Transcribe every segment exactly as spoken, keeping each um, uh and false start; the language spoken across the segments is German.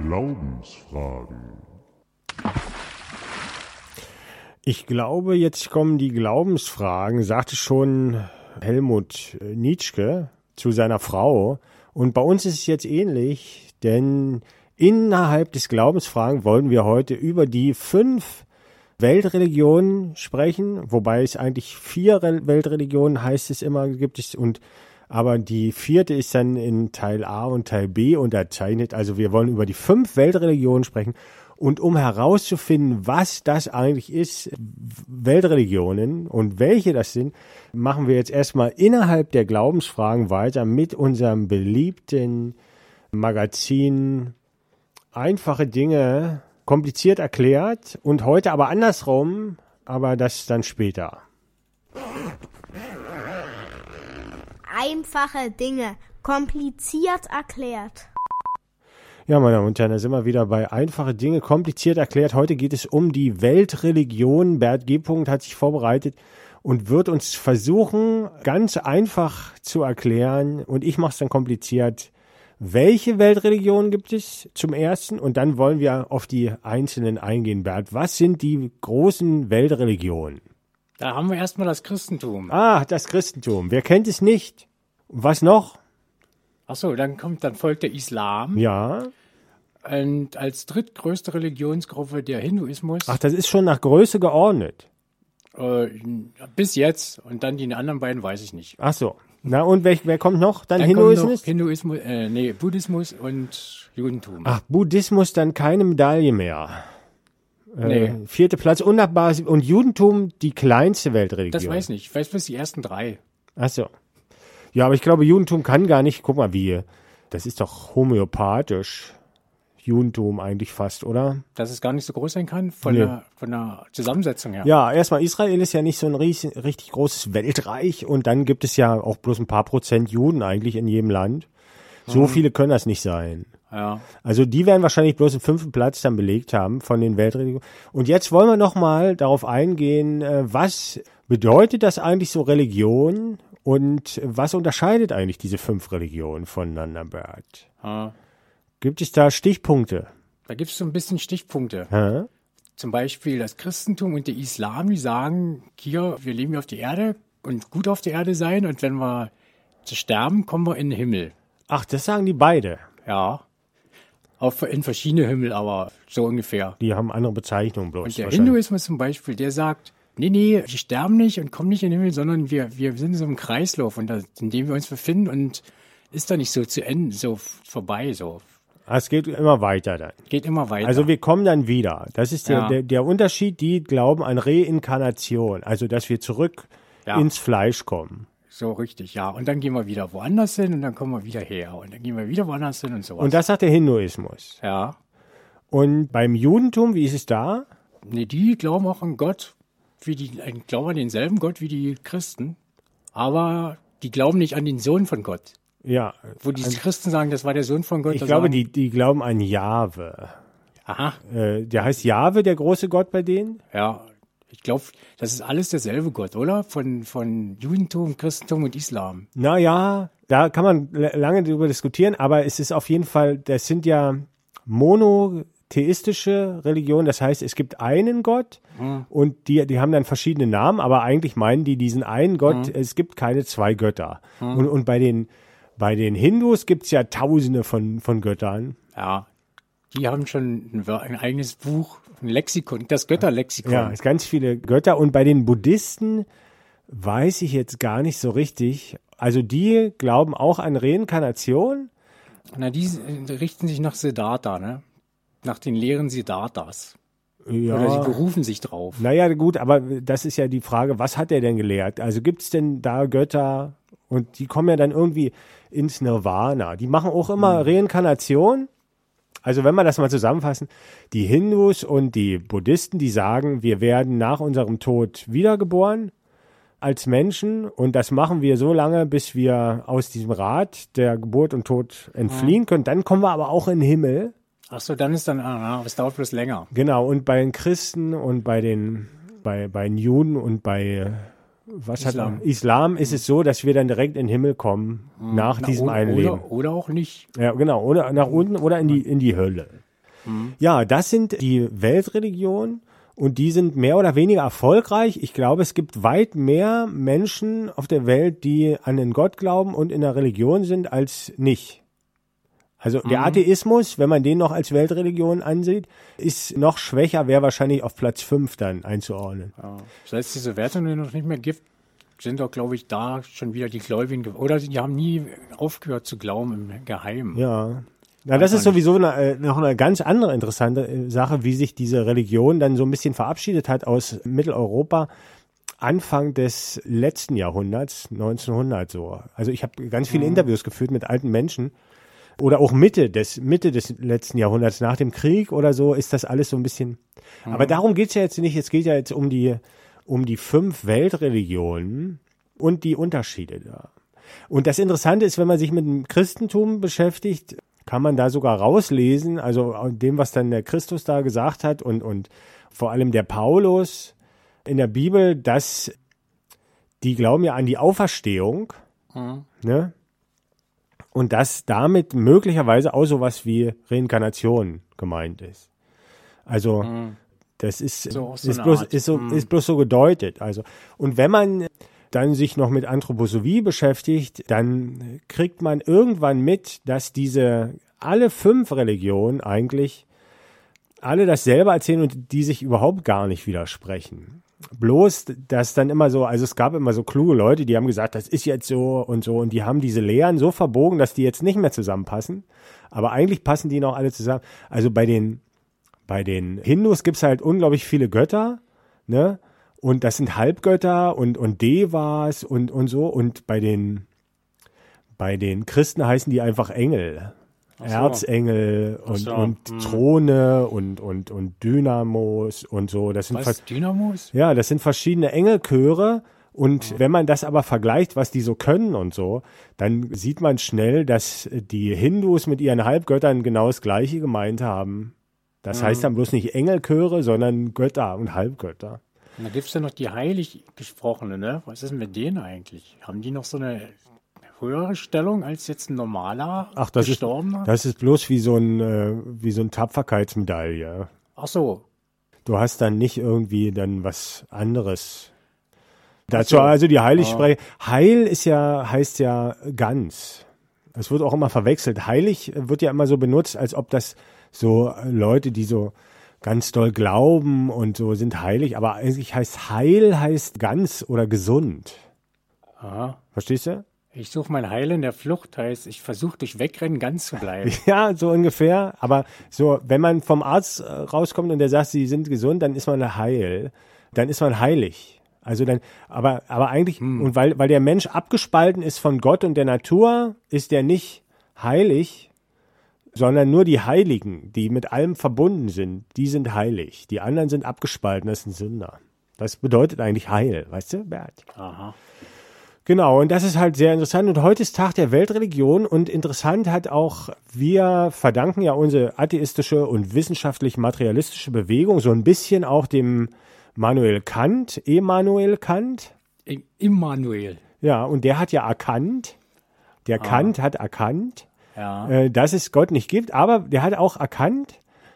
Glaubensfragen. Ich glaube, jetzt kommen die Glaubensfragen, sagte schon Helmut Nitschke zu seiner Frau. Und bei uns ist es jetzt ähnlich, denn innerhalb des Glaubensfragen wollen wir heute über die fünf Weltreligionen sprechen, wobei es eigentlich vier Weltreligionen heißt es immer, gibt es, und aber die vierte ist dann in Teil A und Teil B unterzeichnet. Also wir wollen über die fünf Weltreligionen sprechen. Und um herauszufinden, was das eigentlich ist, Weltreligionen und welche das sind, machen wir jetzt erstmal innerhalb der Glaubensfragen weiter mit unserem beliebten Magazin Einfache Dinge, kompliziert erklärt und heute aber andersrum, aber das dann später. Einfache Dinge, kompliziert erklärt. Ja, meine Damen und Herren, da sind wir wieder bei Einfache Dinge, kompliziert erklärt. Heute geht es um die Weltreligion. Bert G. hat sich vorbereitet und wird uns versuchen, ganz einfach zu erklären. Und ich mache es dann kompliziert. Welche Weltreligionen gibt es zum Ersten? Und dann wollen wir auf die einzelnen eingehen, Bert. Was sind die großen Weltreligionen? Da haben wir erstmal das Christentum. Ah, das Christentum. Wer kennt es nicht? Was noch? Ach so, dann kommt, dann folgt der Islam. Ja. Und als drittgrößte Religionsgruppe der Hinduismus. Ach, das ist schon nach Größe geordnet. Äh, bis jetzt. Und dann die anderen beiden weiß ich nicht. Ach so. Na, und wer, wer kommt noch? Dann, dann Hinduismus? Kommt noch Hinduismus, äh, nee, Buddhismus und Judentum. Ach, Buddhismus dann keine Medaille mehr. Äh, Nee. Vierte Platz, unnachbar. Und Judentum die kleinste Weltreligion. Das weiß ich nicht. Ich weiß bloß die ersten drei. Ach so. Ja, aber ich glaube, Judentum kann gar nicht, guck mal, wie, das ist doch homöopathisch. Judentum eigentlich fast, oder? Dass es gar nicht so groß sein kann von, Nee. der, von der Zusammensetzung her. Ja, erstmal, Israel ist ja nicht so ein riesen, richtig großes Weltreich und dann gibt es ja auch bloß ein paar Prozent Juden eigentlich in jedem Land. So Mhm. viele können das nicht sein. Ja. Also die werden wahrscheinlich bloß den fünften Platz dann belegt haben von den Weltreligionen. Und jetzt wollen wir noch mal darauf eingehen, äh, was bedeutet das eigentlich so Religion und was unterscheidet eigentlich diese fünf Religionen voneinander, Bert? Ja. Gibt es da Stichpunkte? Da gibt es so ein bisschen Stichpunkte. Hä? Zum Beispiel das Christentum und der Islam, die sagen, hier, wir leben hier auf der Erde und gut auf der Erde sein und wenn wir zu sterben, kommen wir in den Himmel. Ach, das sagen die beide. Ja. Auch in verschiedene Himmel, aber so ungefähr. Die haben andere Bezeichnungen bloß. Und der wahrscheinlich. Hinduismus zum Beispiel, der sagt, nee, nee, wir sterben nicht und kommen nicht in den Himmel, sondern wir, wir sind in so einem Kreislauf, und da, in dem wir uns befinden und ist da nicht so zu Ende, so vorbei, so. Ah, es geht immer weiter dann. Geht immer weiter. Also wir kommen dann wieder. Das ist der, Ja. der, der Unterschied, die glauben an Reinkarnation. Also dass wir zurück Ja. ins Fleisch kommen. So richtig, ja. Und dann gehen wir wieder woanders hin und dann kommen wir wieder her. Und dann gehen wir wieder woanders hin und sowas. Und das sagt der Hinduismus. ja. Und beim Judentum, wie ist es da? Nee, die glauben auch an Gott, wie die, glauben an denselben Gott wie die Christen. Aber die glauben nicht an den Sohn von Gott. Ja, Wo die Christen sagen, das war der Sohn von Gott. ich da glaube, sagen, die, die glauben an Jahwe. Aha, Äh, der heißt Jahwe, der große Gott bei denen? ja. Ich glaube, das ist alles derselbe Gott, oder? Von, von Judentum, Christentum und Islam. Naja, da kann man l- lange drüber diskutieren, aber es ist auf jeden Fall, das sind ja monotheistische Religionen, das heißt, es gibt einen Gott Mhm. und die, die haben dann verschiedene Namen, aber eigentlich meinen die diesen einen Gott, Mhm. es gibt keine zwei Götter. Und, und bei den, bei den Hindus gibt's ja tausende von, von Göttern. Ja. Die haben schon ein, Wör- ein eigenes Buch, ein Lexikon, das Götterlexikon. Ja, es gibt ganz viele Götter und bei den Buddhisten weiß ich jetzt gar nicht so richtig. Also die glauben auch an Reinkarnation. Na, die äh, richten sich nach Siddhartha, ne? Nach den Lehren Siddharthas. Ja. Oder sie berufen sich drauf. Naja, gut, aber das ist ja die Frage, was hat er denn gelehrt? Also gibt es denn da Götter und die kommen ja dann irgendwie ins Nirvana. Die machen auch immer Hm. Reinkarnation. Also wenn wir das mal zusammenfassen, die Hindus und die Buddhisten, die sagen, wir werden nach unserem Tod wiedergeboren als Menschen und das machen wir so lange, bis wir aus diesem Rad der Geburt und Tod entfliehen können. Dann kommen wir aber auch in den Himmel. Ach so, dann ist dann, ah, aber es dauert bloß länger. Genau, und bei den Christen und bei den, bei, bei den Juden und bei äh, was Islam. hat Islam ist es so, dass wir dann direkt in den Himmel kommen nach Na, diesem oder, einen Leben. oder, oder auch nicht. Ja, genau, oder nach unten oder in die in die Hölle. Mhm. Ja, das sind die Weltreligionen und die sind mehr oder weniger erfolgreich. Ich glaube, es gibt weit mehr Menschen auf der Welt, die an den Gott glauben und in der Religion sind, als nicht. Also der Mhm. Atheismus, wenn man den noch als Weltreligion ansieht, ist noch schwächer, wäre wahrscheinlich auf Platz fünf dann einzuordnen. Ja. Seit es diese Wertungen noch nicht mehr gibt, sind doch, glaube ich, da schon wieder die Gläubigen, ge- oder die haben nie aufgehört zu glauben im Geheimen. Ja. Na, das ist sowieso eine, äh, noch eine ganz andere interessante äh, Sache, wie sich diese Religion dann so ein bisschen verabschiedet hat aus Mitteleuropa Anfang des letzten Jahrhunderts, neunzehnhundert so. Also ich habe ganz viele Mhm. Interviews geführt mit alten Menschen oder auch Mitte des Mitte des letzten Jahrhunderts, nach dem Krieg oder so, ist das alles so ein bisschen. Mhm. Aber darum geht's ja jetzt nicht. Es geht ja jetzt um die um die fünf Weltreligionen und die Unterschiede da. Und das Interessante ist, wenn man sich mit dem Christentum beschäftigt, kann man da sogar rauslesen, also aus dem, was dann der Christus da gesagt hat und, und vor allem der Paulus in der Bibel, dass die glauben ja an die Auferstehung, Mhm. ne? Und dass damit möglicherweise auch sowas wie Reinkarnation gemeint ist. Also Mhm. das ist, So, auch so ist, eine bloß, Art. ist, so, Mhm. ist bloß so gedeutet. Also, und wenn man dann sich noch mit Anthroposophie beschäftigt, dann kriegt man irgendwann mit, dass diese alle fünf Religionen eigentlich alle dasselbe erzählen und die sich überhaupt gar nicht widersprechen. Bloß, dass dann immer so, also es gab immer so kluge Leute, die haben gesagt, das ist jetzt so und so und die haben diese Lehren so verbogen, dass die jetzt nicht mehr zusammenpassen. Aber eigentlich passen die noch alle zusammen. Also bei den Bei den Hindus gibt's halt unglaublich viele Götter, ne? Und das sind Halbgötter und, und Devas und, und so. Und bei den, bei den Christen heißen die einfach Engel. Ach so. Erzengel und, Ach so. und Hm. Throne und, und, und Dynamos und so. Das sind Was? fast, Dynamos? ja, das sind verschiedene Engelchöre. Und wenn man das aber vergleicht, was die so können und so, dann sieht man schnell, dass die Hindus mit ihren Halbgöttern genau das Gleiche gemeint haben. Das Mhm. heißt dann bloß nicht Engelchöre, sondern Götter und Halbgötter. Und da gibt's ja noch die heilig gesprochene, ne? Was ist denn mit denen eigentlich? Haben die noch so eine höhere Stellung als jetzt ein normaler Ach, das ist, Gestorbener? das ist bloß wie so ein, äh, wie so ein Tapferkeitsmedaille. Ach so. Du hast dann nicht irgendwie dann was anderes. Ach Dazu so. also die Heiligsprache. Ah. Heil ist ja, heißt ja ganz. Es wird auch immer verwechselt. Heilig wird ja immer so benutzt, als ob das so Leute, die so ganz doll glauben und so sind heilig. Aber eigentlich heißt Heil heißt ganz oder gesund. Aha. Verstehst du? Ich suche mein Heil in der Flucht, heißt, ich versuche durch Wegrennen ganz zu bleiben. Ja, so ungefähr. Aber so, wenn man vom Arzt äh, rauskommt und der sagt, sie sind gesund, dann ist man heil. Dann ist man heilig. Also dann, aber, aber eigentlich, Hm. und weil, weil der Mensch abgespalten ist von Gott und der Natur, ist der nicht heilig, sondern nur die Heiligen, die mit allem verbunden sind, die sind heilig. Die anderen sind abgespalten, das sind Sünder. Das bedeutet eigentlich Heil, weißt du, Bert? Aha. Genau, und das ist halt sehr interessant. Und heute ist Tag der Weltreligion und interessant hat auch, wir verdanken ja unsere atheistische und wissenschaftlich-materialistische Bewegung so ein bisschen auch dem Manuel Kant, Immanuel Kant. I- Immanuel. Ja, und der hat ja erkannt, der Ah. Kant hat erkannt, Ja. äh, dass es Gott nicht gibt, aber der hat auch erkannt,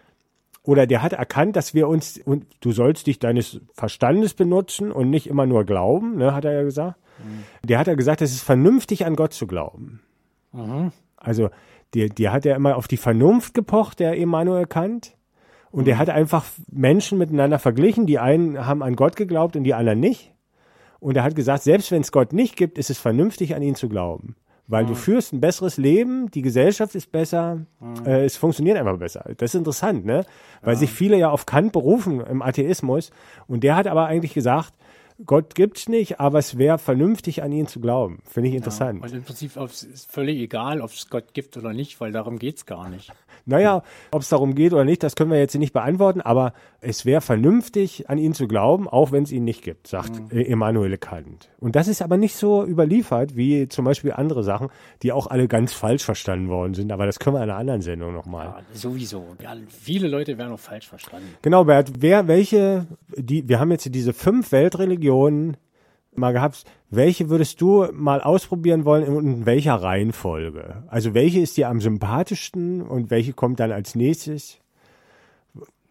oder der hat erkannt, dass wir uns, und du sollst dich deines Verstandes benutzen und nicht immer nur glauben, ne, hat er ja gesagt. Der hat ja gesagt, es ist vernünftig, an Gott zu glauben. Mhm. Also, der, der hat ja immer auf die Vernunft gepocht, der Immanuel Kant. Und der hat einfach Menschen miteinander verglichen. Die einen haben an Gott geglaubt und die anderen nicht. Und er hat gesagt, selbst wenn es Gott nicht gibt, ist es vernünftig, an ihn zu glauben. Weil du führst ein besseres Leben, die Gesellschaft ist besser, äh, es funktioniert einfach besser. Das ist interessant, ne? Weil sich viele ja auf Kant berufen im Atheismus. Und der hat aber eigentlich gesagt, Gott gibt's nicht, aber es wäre vernünftig, an ihn zu glauben. Finde ich interessant. Und im Prinzip aufs- ist völlig egal, ob es Gott gibt oder nicht, weil darum geht's gar nicht. Naja, ob es darum geht oder nicht, das können wir jetzt nicht beantworten, aber es wäre vernünftig, an ihn zu glauben, auch wenn es ihn nicht gibt, sagt mhm. Immanuel Kant. Und das ist aber nicht so überliefert, wie zum Beispiel andere Sachen, die auch alle ganz falsch verstanden worden sind, aber das können wir in einer anderen Sendung nochmal. Ja, sowieso. Ja, viele Leute werden auch falsch verstanden. Genau, Bert, wer, welche, die, wir haben jetzt diese fünf Weltreligionen mal gehabt. Welche würdest du mal ausprobieren wollen und in welcher Reihenfolge? Also welche ist dir am sympathischsten und welche kommt dann als nächstes?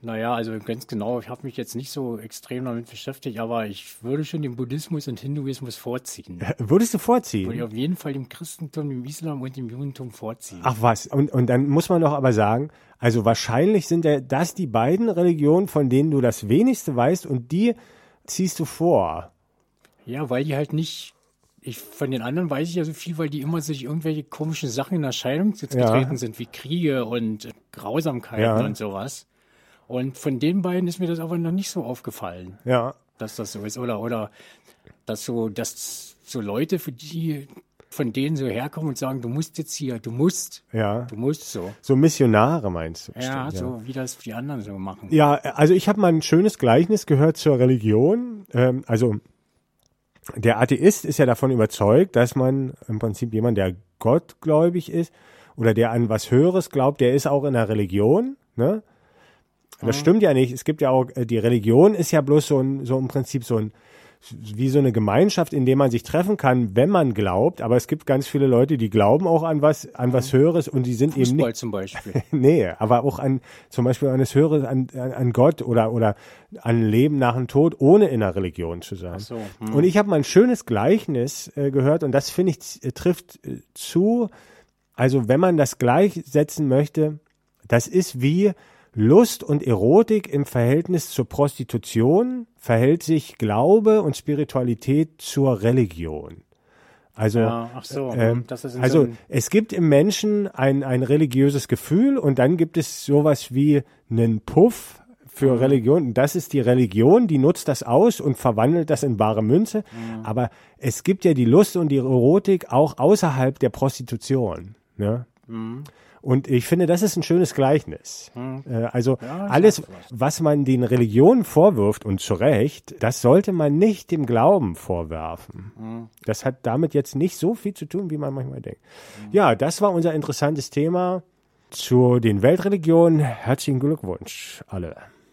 Naja, also ganz genau, ich habe mich jetzt nicht so extrem damit beschäftigt, aber ich würde schon den Buddhismus und Hinduismus vorziehen. Würdest du vorziehen? Würde ich auf jeden Fall dem Christentum, dem Islam und dem Judentum vorziehen. Ach was, und, und dann muss man doch aber sagen, also wahrscheinlich sind ja das die beiden Religionen, von denen du das wenigste weißt und die ziehst du vor. Ja, weil die halt nicht, ich von den anderen weiß ich ja so viel, weil die immer sich irgendwelche komischen Sachen in Erscheinung getreten Ja. sind, wie Kriege und Grausamkeiten Ja. und sowas. Und von den beiden ist mir das aber noch nicht so aufgefallen, Ja, dass das so ist. Oder, oder dass so, dass so Leute, für die, von denen so herkommen und sagen, du musst jetzt hier, du musst, ja. du musst so. So Missionare meinst du? Ja, bestimmt, so wie das die anderen so machen. Ja, also ich habe mal ein schönes Gleichnis gehört zur Religion. Ähm, also der Atheist ist ja davon überzeugt, dass man im Prinzip jemand, der gottgläubig ist oder der an was Höheres glaubt, der ist auch in der Religion. Ne? Das stimmt ja nicht. Es gibt ja auch, die Religion ist ja bloß so, ein, so im Prinzip so ein, wie so eine Gemeinschaft, in der man sich treffen kann, wenn man glaubt. Aber es gibt ganz viele Leute, die glauben auch an was, an was Höheres und die sind eben Fußball nicht. zum Beispiel. Nee, aber auch an, zum Beispiel an das Höhere, an, an, an Gott oder, oder an Leben nach dem Tod, ohne in der Religion zu sein. Ach so, hm. Und ich habe mal ein schönes Gleichnis äh, gehört und das finde ich äh, trifft äh, zu. Also wenn man das gleichsetzen möchte, das ist wie Lust und Erotik im Verhältnis zur Prostitution, verhält sich Glaube und Spiritualität zur Religion. Also, Ja, ach so, ähm, das ist in so also einem- es gibt im Menschen ein, ein religiöses Gefühl und dann gibt es sowas wie einen Puff für Religion. Und das ist die Religion, die nutzt das aus und verwandelt das in bare Münze. Aber es gibt ja die Lust und die Erotik auch außerhalb der Prostitution. Ne? Und ich finde, das ist ein schönes Gleichnis. Äh, also Ja, ich alles, sag was. was man den Religionen vorwirft, und zu Recht, das sollte man nicht dem Glauben vorwerfen. Das hat damit jetzt nicht so viel zu tun, wie man manchmal denkt. Ja, das war unser interessantes Thema zu den Weltreligionen. Herzlichen Glückwunsch alle.